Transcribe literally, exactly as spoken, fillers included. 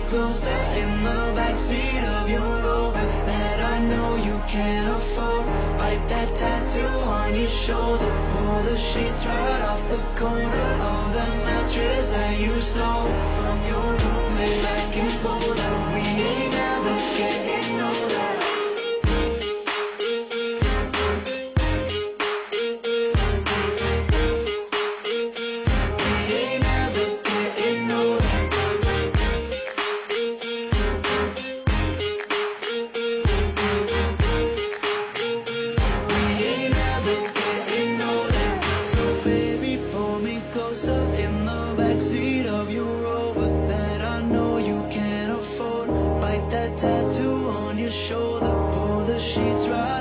closer in the backseat of your Rover that I know you can't afford. Wipe that tattoo on your shoulder, pull the sheets right off the corner of the mattress that you stole from your roommate back in Boulder. We ain't never getting older. Closer in the backseat of your Rover that I know you can't afford. Bite that tattoo on your shoulder, pull the sheets right